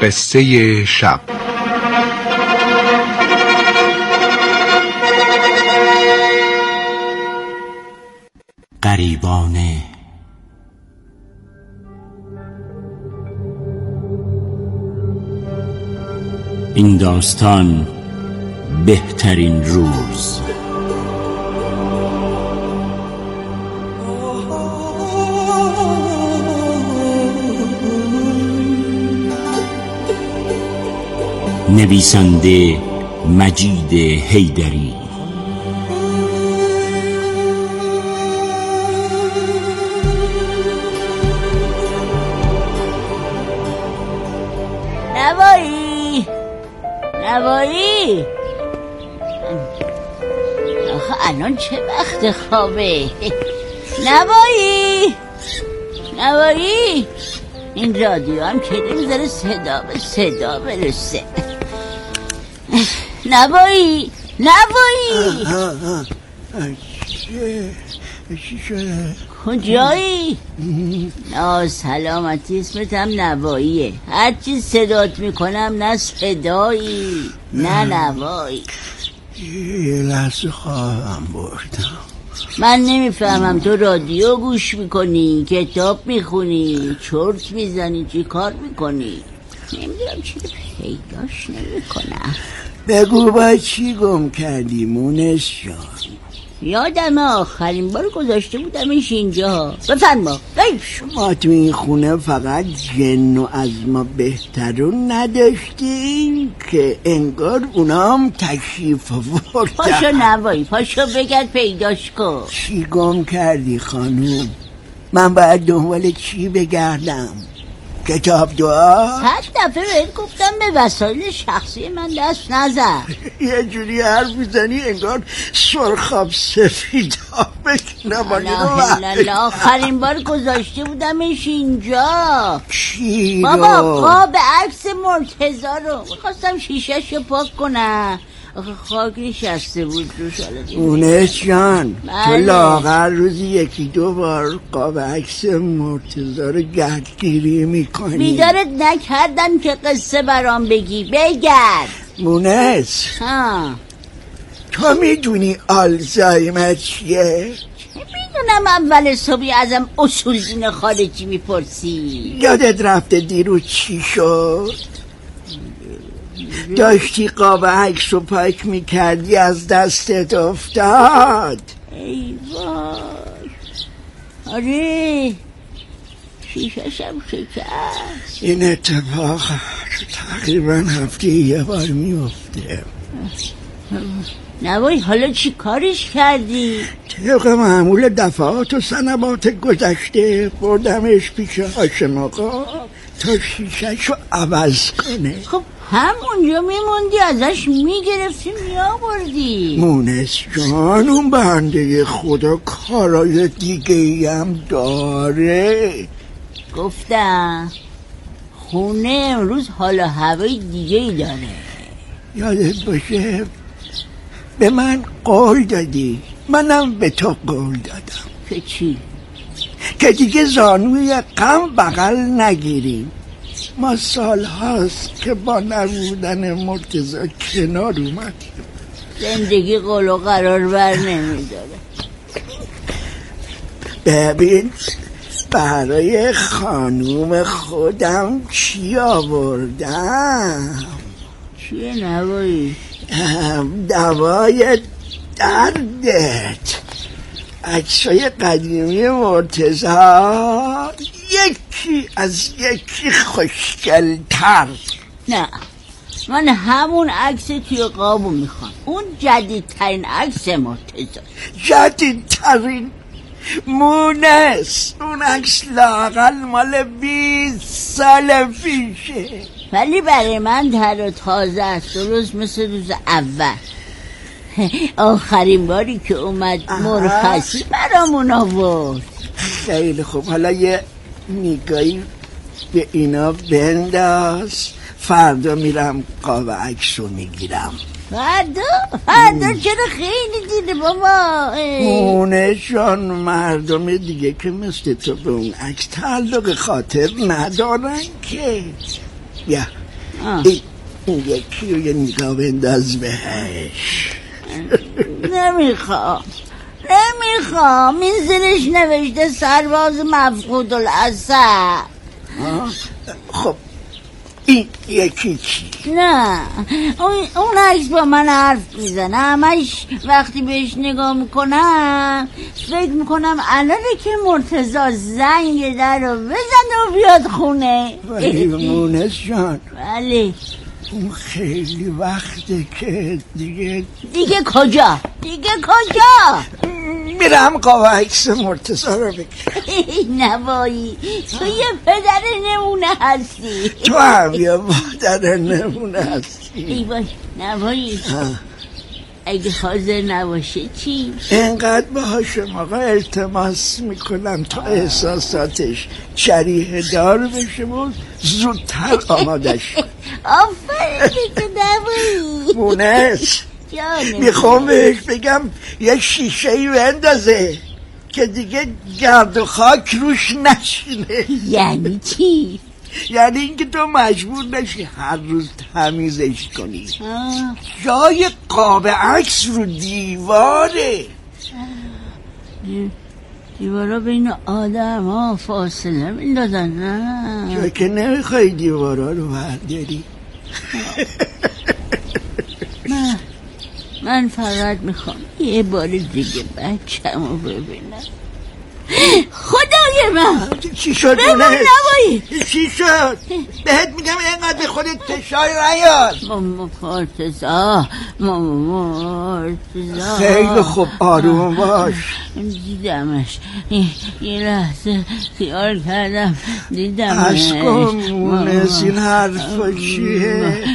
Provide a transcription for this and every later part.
قصه شب. غریبانه. این داستان بهترین روز. نویسنده مجید حیدری. نوایی آخه الان چه وقت خوابه؟ نوایی این رادیو هم که نمیذاره صدا به صدا برسه. نوایی چی شده؟ کجایی؟ سلامتی، اسمت هم نواییه. هرچی صدات میکنم نه صدایی نه نوایی. یه لحظه خواهم بردم. من نمیفهمم تو رادیو گوش میکنی، کتاب میخونی، چرت میزنی، چی کار میکنی؟ نمیدونم چی پیداش نمیکنم. بگو با چی گم کردی مونس جان؟ یادم آخرین بار گذاشته بودمش اینجا. بفرما. شما تو این خونه فقط جن و از ما بهترون نداشتیم که انگار اونا هم تشریف آوردن. پاشو نوایی، پاشو بگرد پیداش کن. چی گم کردی خانوم؟ من باید دنبال چی بگردم؟ کتاب دعا؟ 100 دفعه بهت گفتم به وسایل شخصی من دست نزن. یه جوری حرف میزنی انگار سرخاب سفیدا بکنم. آخرین بار گذاشته بودمش اینجا. چی رو؟ بابا قاب عکس مرتضی رو میخواستم شیشه‌شو پاک کنم، خاک نشسته بود روش. اونس جان تو لاغر روزی 1-2 بار قاب عکس مرتضی رو گردگیری میکنی. بیدارت نکردم که قصه برام بگی. بگرد مونس. تو میدونی آلزایمر چیه؟ میدونم. اول صبحی ازم اصول دین خارجی میپرسی. یادت رفته دیروز چی شد؟ داشتی قاب عکس رو پاک میکردی از دستت افتاد. ای وای. آره شیشه‌شم شکست. این اتفاق تقریبا هفته یه بار میفته. نوایی حالا چی کارش کردی؟ طبق معمول دفعات و سنوات گذشته بردمش پیش هاشم آقا تا شیشه‌شو عوض کنه. خب همونجا میموندی ازش میگرفتی میآوردی. مونس جان اون بنده خدا کارای دیگه هم داره. گفتم خونه امروز حالا هوای دیگه ای داره. یادت باشه به من قول دادی، منم به تو قول دادم. که چی؟ که دیگه زانوی غم بغل نگیریم. ما سال هاست که با نبودن مرتضی کنار اومدیم. زندگی قول و قرار بر نمیداره. ببین برای خانوم خودم چی آوردم. چیه نوایی؟ دوای دردت. عکسای قدیمی مرتضی یکی از یکی خوشگل‌تر. نه من همون عکس توی قابو میخوام. اون جدیدترین عکس مرتضی. جدیدترین؟ مونس اون عکس لااقل مال 20 سال پیشه. ولی برای من تر و تازه است، درست مثل روز اول. آخرین باری که اومد مرخصی برامون آورد. خیلی خوب، حالا یه نگاهی به اینا بنداز. فردا میرم قاب عکس رو میگیرم. فردا چرا خیلی دیده بابا؟ مونشان مردم دیگه که مثل تو به اون عکس تعلق خاطر ندارن که. این یکی رو یه نگاه بنداز بهش. نمیخوام این زیرش نوشته سرباز مفقود الاسد. خب این یکی چی؟ نه اون عکس با من حرف میزنه، همش وقتی بهش نگاه میکنم فکر میکنم الانه که مرتضی زنگ در رو بزنه و بیاد خونه. ولی مونس جان، بله اون خیلی وقته که دیگه کجا؟ میرم قاب عکس مرتضی رو بگیرم. نوایی تو یه پدر نمونه هستی. تو هم یه مادر نمونه هستی. ای باش نوایی، اگه حاضر نباشه چی؟ اینقدر باهاشم آقا التماس میکنم تا احساساتش شریح دار بشه و زودتر آمادش. آفرین تو نوایی. مونس میخوام بهش بگم یه شیشه‌ای بندازه که دیگه گرد و خاک روش نشینه. یعنی چی؟ یعنی اینکه تو مجبور نشی هر روز تمیزش کنی. جای قاب عکس رو دیواره. دیوارا بین آدم ها فاصله میندازن. نه چون که نمیخوای دیوارا رو برداری. من فقط میخوام یه بار دیگه بچه‌مو ببینم. خدای من چی شد نمایی؟ چی شد؟ بهت میگم اینقدر به خودت فشار نیار. مرتضی خیلی خوب آروم باش. دیدمش یه لحظه خیال کردم دیدمش. عشقم مونس این حرفا چیه؟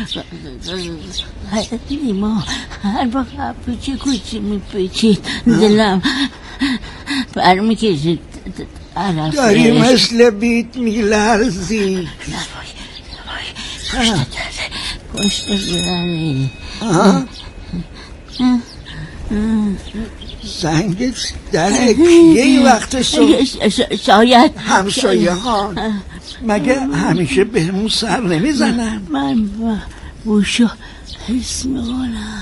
نیما هر وقت پیچی کوچی میپیچید دلم برمیکشید. داری مثل بیت میلرزی. پشت بره. زنگ در کیه این وقت شاید همسایه ها مگه همیشه بهمون سر نمیزنن؟ من بوشو حس میکنم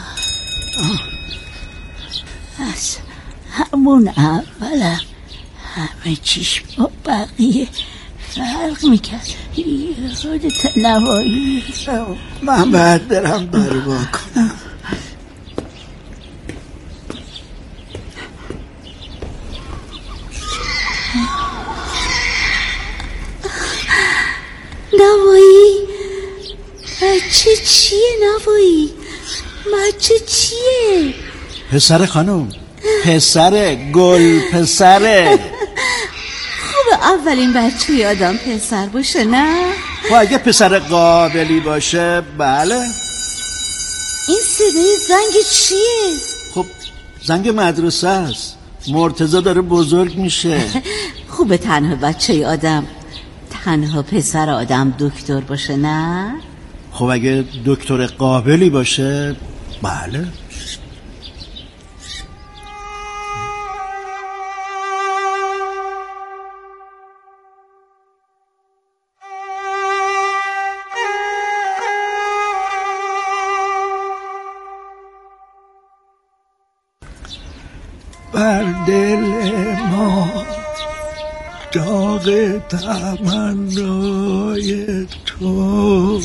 از همون اولم همه چیش با بقیه فرق میکرد. یادت نوایی؟ من باید برم داری با کنم. نوایی بچه چیه نوایی؟ بچه چیه؟ پسر خانم، پسر گل پسره. خوبه اولین بچه یادم پسر باشه نه؟ خب اگه پسر قابلی باشه بله. این صدای زنگ چیه؟ خب زنگ مدرسه است. مرتضی داره بزرگ میشه. خوبه تنها بچه آدم، تنها پسر آدم دکتر باشه نه؟ خب اگه دکتر قابلی باشه بله. بر دل ما داغ تمنای تو،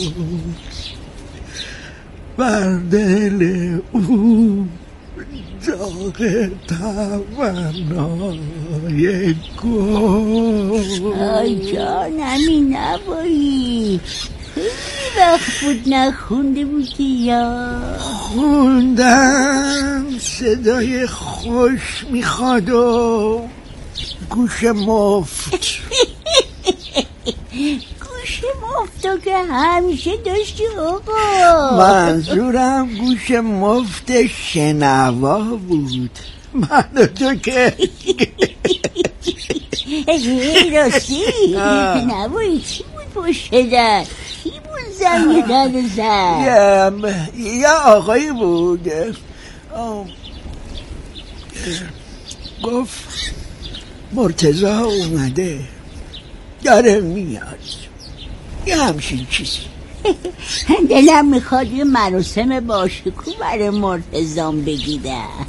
بر دل او داغ تمنای گل. آی جانمی نبایی، خیلی وقت بود نخونده بودی یا؟ خوندم صدای خوش میخواد و گوش مفت. گوش مفتو که همیشه داشتی آقا. منظورم گوش مفت شنوا بود. من و تو که راستی نبایی چی بود پشت در؟ کی بود زنگ در زد؟ یه آقایی بود گفت مرتضی اومده داره میاد، یه همچین چیزی. دلم میخواد یه مراسم باشکوه برای مرتضام بگیرم.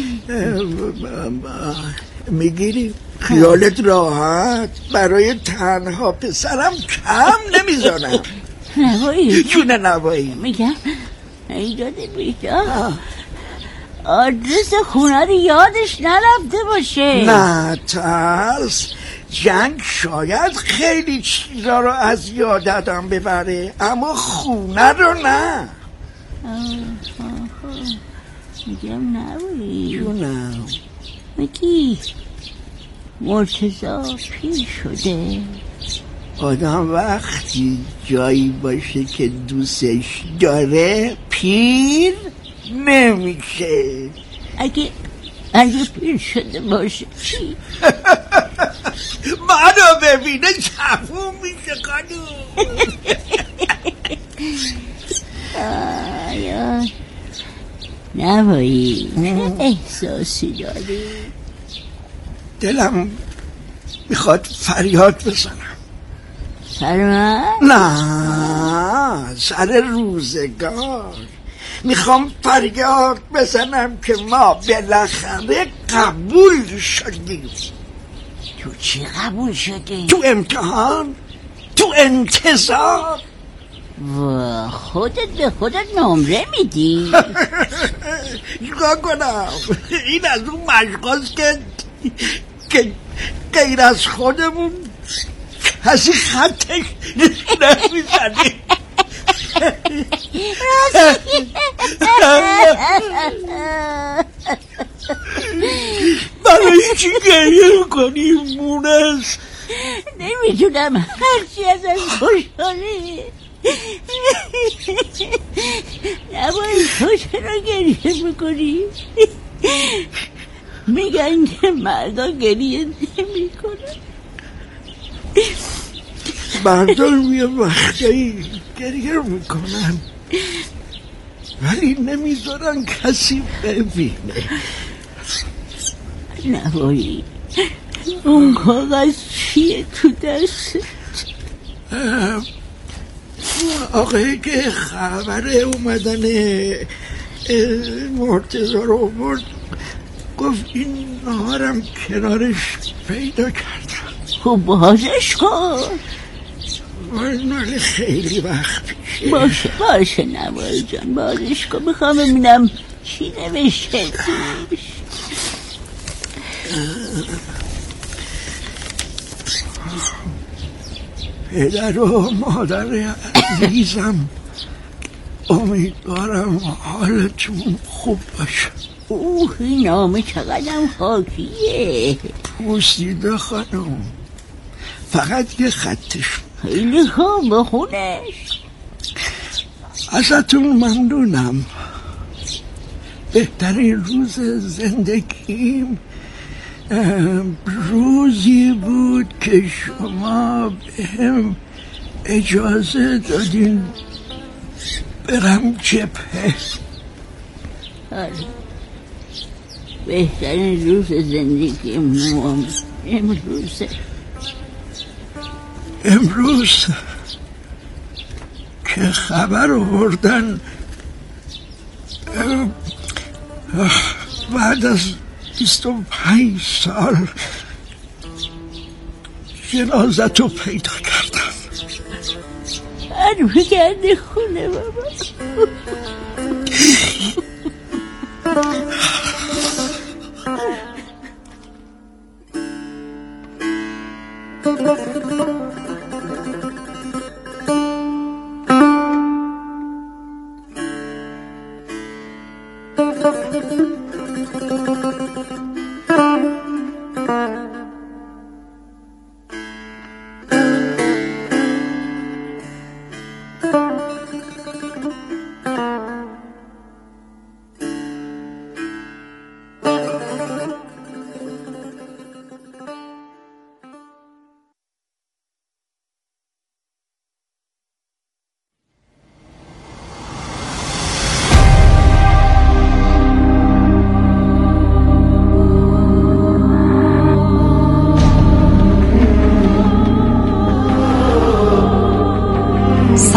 میگیری؟ خیالت راحت، برای تنها پسرم کم نمیذارم. نوایی جون نوایی میگم ایجاد بیدا آدرس خونه رو یادش نرفته باشه. نه ترس، جنگ شاید خیلی چیزا رو از یادم ببره اما خونه رو نه. میگم نوایی جونم میگی مرتضی پیر شده؟ آدم وقتی جایی باشه که دوستش داره پیر نمیشه. اگه پیر شده باشه چی؟ منو ببینه چفون میشه خانوم. آیا نوایی احساسی داری؟ دلم میخواد فریاد بزنم. سر من؟ نه، سر روزگار میخوام فریاد بزنم که ما بالاخره قبول شدیم. تو چی قبول شدی؟ تو امتحان، تو انتظار. و خودت به خودت نمره میدی؟ چیکار کنم؟ این از اون مشقاست که غیر از خودمون کسی خطش نمیزنی. برای چی گریه میکنی مونس؟ نمیدونم هرچی ازش خوشحالی. نباید تو چرا گریه میکنی؟ میگن که مردا گریه نمیکنن. مردم یه وقتی گریه میکنن ولی نمیذارن کسی ببینه. نوایی اون کاغذ چیه تو دست؟ آقایی که خبر اومدن مرتضی رو برد گفت این نهارم کنارش پیدا کردم. خب بازش کن. ولی خیلی وقت پیشه. باشه نوایی جان بازش کن. میخوام ببینم چی نوشته توش. پدر و مادر عزیزم امیدوارم حالتون خوب باشه. این نامه چقدرم خاکیه. پوسیده خانم، فقط یه خطش. خیلی خوب بخونش. ازتون ممنونم. بهترین روز زندگیم روزی بود که شما بهم اجازه دادین برم جبهه. آره بهترین روز زندگیم امروز که خبر آوردن بعد از 25 سال جنازتو پیدا کردم. برمیگرده خونه بابا.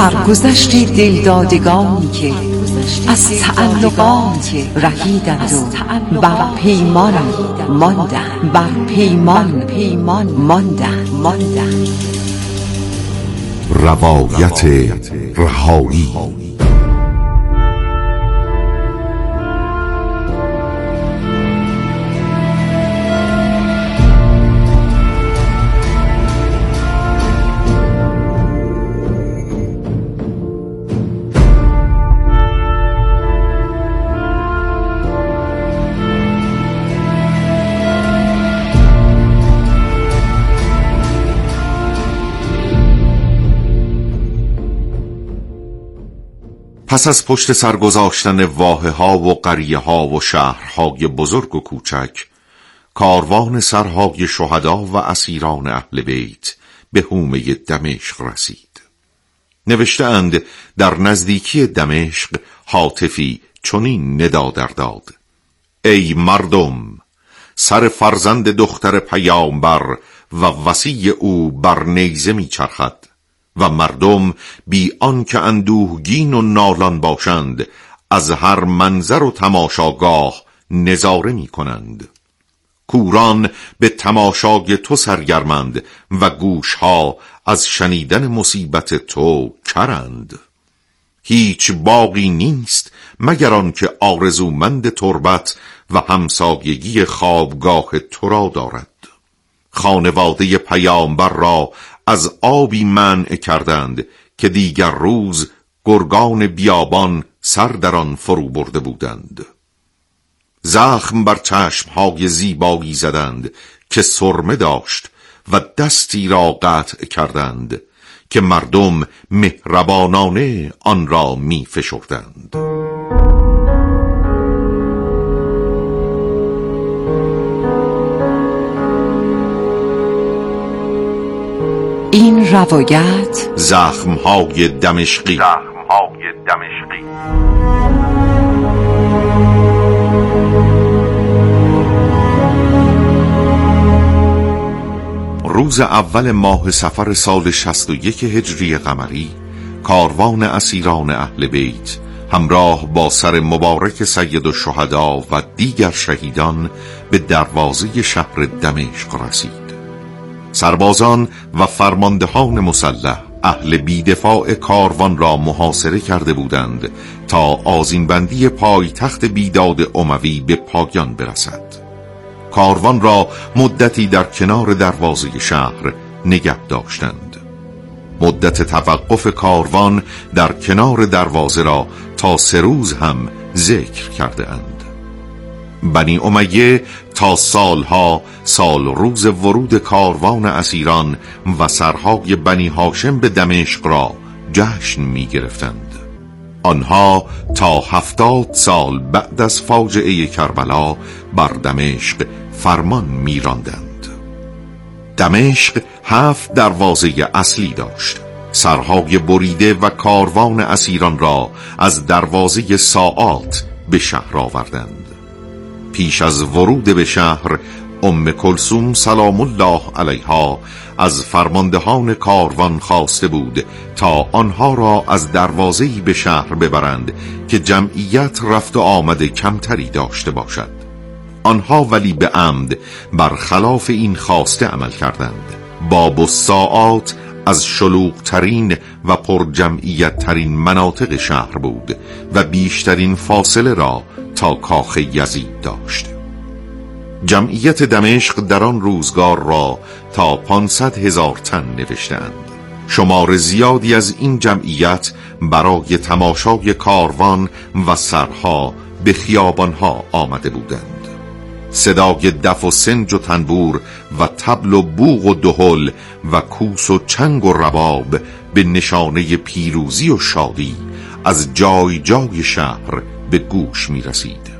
سرگذشت دلدادگانی که از تعلقات رهیدند و بر پیمان ماندند. روایت رهایی. پس از پشت سر گذاشتن واحه‌ها و قریه‌ها و شهرهای بزرگ و کوچک، کاروان سرهای شهدا و اسیران اهل بیت به حومه دمشق رسید. نوشته اند در نزدیکی دمشق هاتفی چنین ندا در داد: ای مردم، سر فرزند دختر پیامبر و وصی او بر نیزه می چرخد و مردم بی آنکه اندوهگین و نالان باشند از هر منظر و تماشاگاه نظاره می کنند. کوران به تماشای تو سرگرمند و گوشها از شنیدن مصیبت تو کرند. هیچ باغی نیست مگر آنکه آرزومند تربت و همسایگی خوابگاه تو را دارد. خانواده پیامبر را از آبی منع کردند که دیگر روز گرگان بیابان سر در آن فرو برده بودند. زخم بر چشمهای زیبایی زدند که سرمه داشت و دستی را قطع کردند که مردم مهربانانه آن را می فشردند. این روایت زخمهای دمشقی. روز اول ماه صفر سال 61 هجری قمری، کاروان اسیران اهل بیت همراه با سر مبارک سید الشهدا و دیگر شهیدان به دروازه شهر دمشق رسید. سربازان و فرماندهان مسلح اهل بیدفاع کاروان را محاصره کرده بودند تا آذینبندی پایتخت بیداد اموی به پایان برسد. کاروان را مدتی در کنار دروازه شهر نگه داشتند. مدت توقف کاروان در کنار دروازه را تا 3 روز هم ذکر کرده اند. بنی امیه تا سالها سال روز ورود کاروان اسیران و سرهای بنی هاشم به دمشق را جشن می گرفتند. آنها تا 70 سال بعد از فاجعه کربلا بر دمشق فرمان می راندند. دمشق 7 دروازه اصلی داشت. سرهای بریده و کاروان اسیران را از دروازه ساعات به شهر آوردند. پیش از ورود به شهر ام کلثوم سلام الله علیها از فرماندهان کاروان خواسته بود تا آنها را از دروازه‌ای به شهر ببرند که جمعیت رفت و آمد کمتری داشته باشد. آنها ولی به عمد برخلاف این خواسته عمل کردند. باب الساعات از شلوغ‌ترین و پرجمعیت ترین مناطق شهر بود و بیشترین فاصله را تا کاخ یزید داشت. جمعیت دمشق در آن روزگار را تا 500,000 تن نوشتند. شمار زیادی از این جمعیت برای تماشای کاروان و سرها به خیابانها آمده بودند. صدای دف و سنج و تنبور و طبل و بوق و دهل و کوس و چنگ و رباب به نشانه پیروزی و شادی از جای جای شهر به گوش می رسید.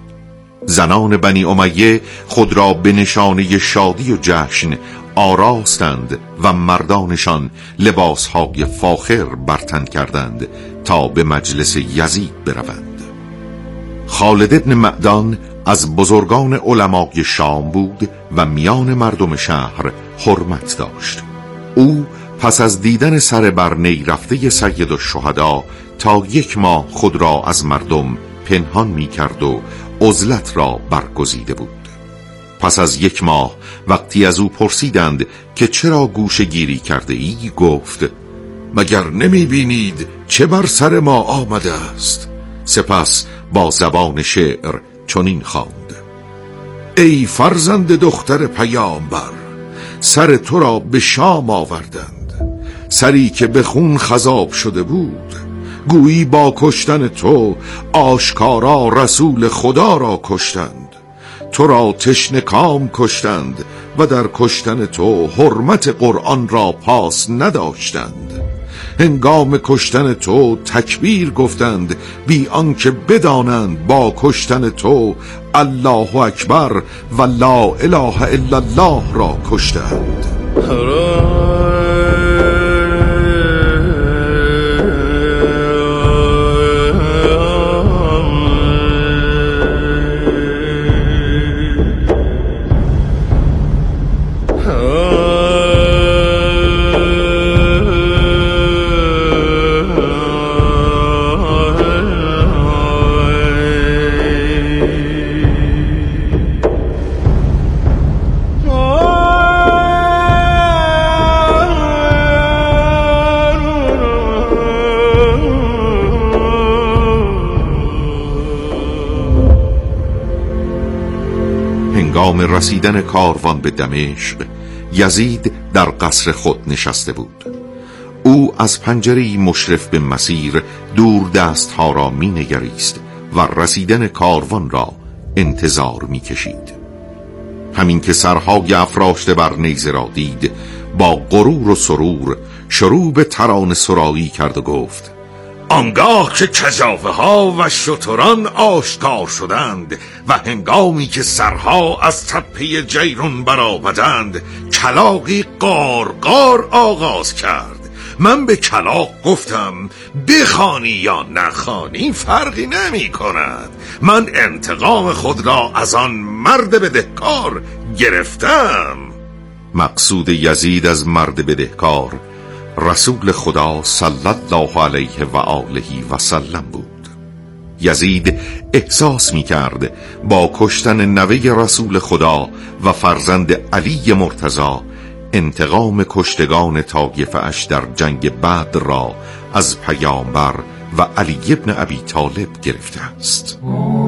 زنان بنی امیه خود را به نشانه شادی و جشن آراستند و مردانشان لباسهای فاخر برتن کردند تا به مجلس یزید بروند. خالد ابن معدان از بزرگان علمای شام بود و میان مردم شهر حرمت داشت. او پس از دیدن سر بر نی رفته سید الشهدا تا 1 ماه خود را از مردم پنهان می کرد و عزلت را برگزیده بود. پس از 1 ماه وقتی از او پرسیدند که چرا گوشه گیری کرده ای، گفت مگر نمی بینید چه بر سر ما آمده است؟ سپس با زبان شعر چنین خواند: ای فرزند دختر پیامبر، سر تو را به شام آوردند، سری که به خون خضاب شده بود. گویی با کشتن تو آشکارا رسول خدا را کشتند، تو را تشنه کام کشتند و در کشتن تو حرمت قرآن را پاس نداشتند. هنگام کشتن تو تکبیر گفتند بی آنکه بدانند با کشتن تو الله اکبر و لا اله الا الله را کشتند. هنگام رسیدن کاروان به دمشق، یزید در قصر خود نشسته بود. او از پنجره‌ای مشرف به مسیر دور دستها را می نگریست و رسیدن کاروان را انتظار می کشید. همین که سرهای افراشته بر نیزه را دید، با غرور و سرور شروع به ترانه سرایی کرد و گفت: آنگاه که کجاوه ها و شتران آشکار شدند و هنگامی که سرها از تپه جیرون برآمدند، کلاغی قارقار آغاز کرد. من به کلاغ گفتم بخوانی یا نخوانی فرقی نمی کند، من انتقام خود را از آن مرد بدهکار گرفتم. مقصود یزید از مرد بدهکار رسول خدا صلی الله علیه و آله و سلم بود. یزید احساس می کرد با کشتن نوه رسول خدا و فرزند علی مرتضی انتقام کشتگان طایفه اش در جنگ بدر را از پیامبر و علی ابن ابی طالب گرفته است.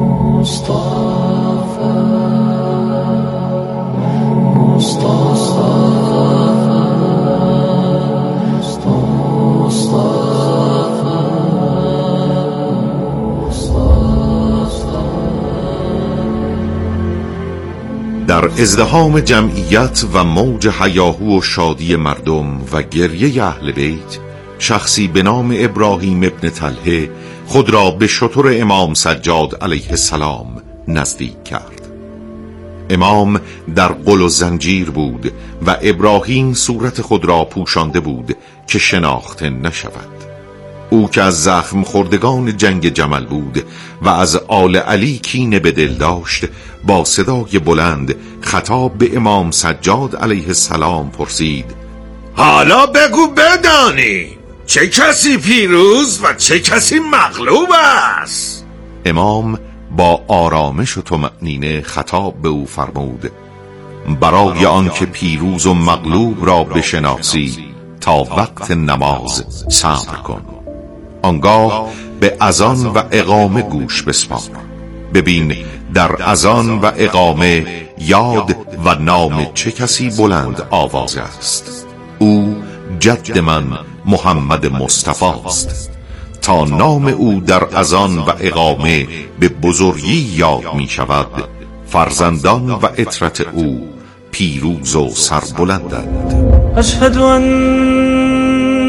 در ازدحام جمعیت و موج هیاهو و شادی مردم و گریه اهل بیت، شخصی به نام ابراهیم ابن طلحه خود را به شتر امام سجاد علیه السلام نزدیک کرد. امام در قل و زنجیر بود و ابراهیم صورت خود را پوشانده بود که شناخته نشود. او که از زخم خوردگان جنگ جمل بود و از آل علی کینه به دل داشت، با صدای بلند خطاب به امام سجاد علیه السلام پرسید: حالا بگو بدانی چه کسی پیروز و چه کسی مغلوب است؟ امام با آرامش و طمأنینه خطاب به او فرمود: برای آنکه پیروز و مغلوب را بشناسی تا وقت نماز صبر کن. آنگاه به اذان و اقامه گوش بسپار. ببین در اذان و اقامه یاد و نام چه کسی بلند آواز است. او جد من محمد مصطفی است. تا نام او در اذان و اقامه به بزرگی یاد می شود، فرزندان و عترت او پیروز و سربلندند. اشهد ان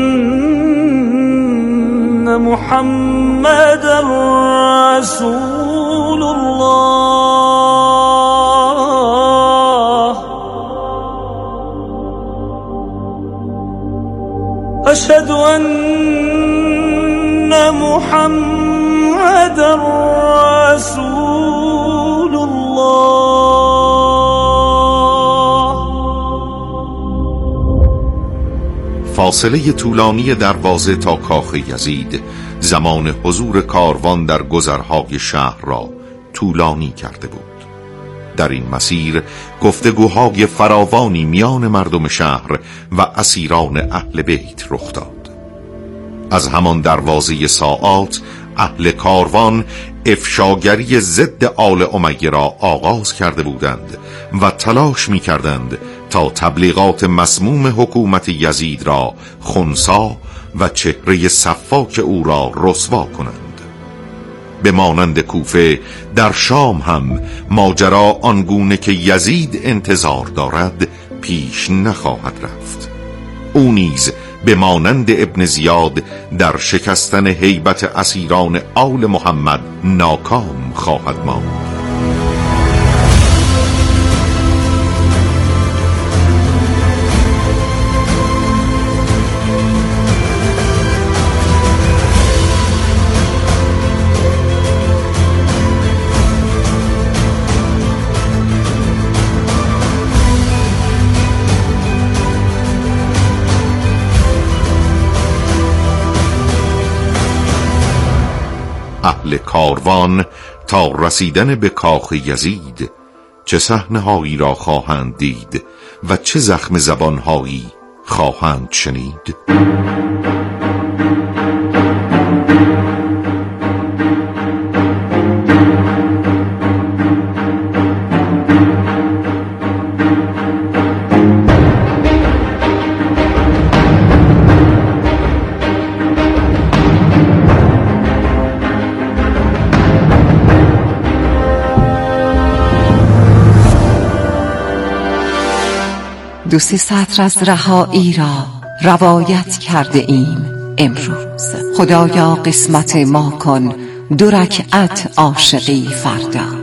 محمد رسول الله. اشهد ان محمد رسول الله. فاصله طولانی دروازه تا کاخ یزید زمان حضور کاروان در گذرهای شهر را طولانی کرده بود. در این مسیر گفتگوهای فراوانی میان مردم شهر و اسیران اهل بیت رخ داد. از همان دروازه ساعات اهل کاروان افشاگری ضد آل امیه را آغاز کرده بودند و تلاش می کردند تا تبلیغات مسموم حکومت یزید را خنثی و چهره صفاک او را رسوا کنند. به مانند کوفه در شام هم ماجرا آنگونه که یزید انتظار دارد پیش نخواهد رفت. او نیز به مانند ابن زیاد در شکستن هیبت اسیران آل محمد ناکام خواهد ماند. اهل کاروان تا رسیدن به کاخ یزید چه صحنه‌هایی را خواهند دید و چه زخم زبان‌هایی خواهند شنید؟ دو سه سطر از رهایی را روایت کرده ایم امروز. خدایا قسمت ما کن 2 رکعت عاشقی فردا.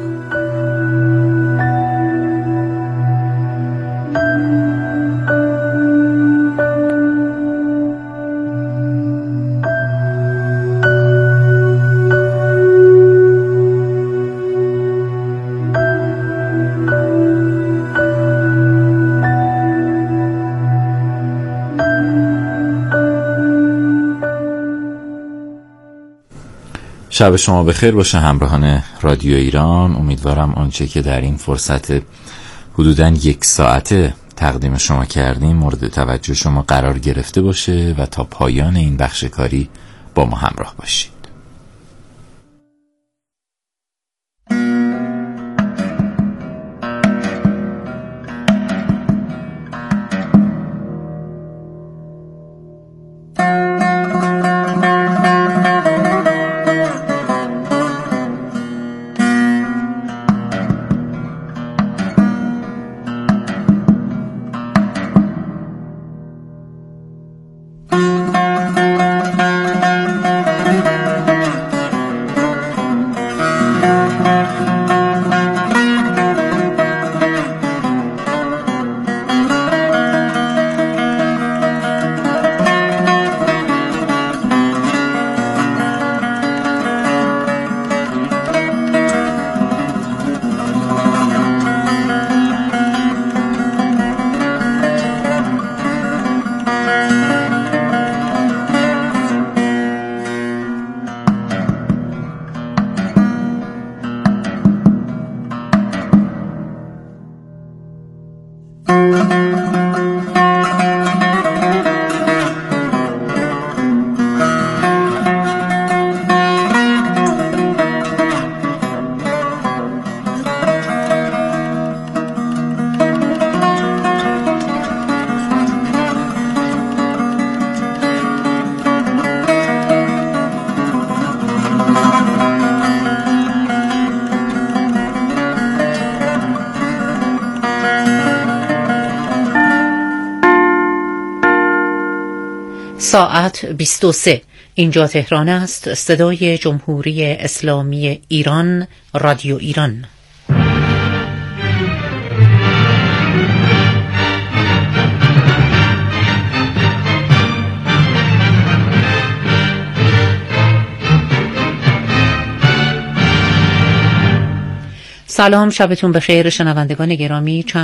شب شما بخیر باشه همراهان رادیو ایران. امیدوارم آنچه که در این فرصت حدوداً 1 ساعته تقدیم شما کردیم مورد توجه شما قرار گرفته باشه و تا پایان این بخش کاری با ما همراه باشید. ساعت 23. اینجا تهران است. صدای جمهوری اسلامی ایران، رادیو ایران. سلام، شبتون بخیر شنوندگان گرامی.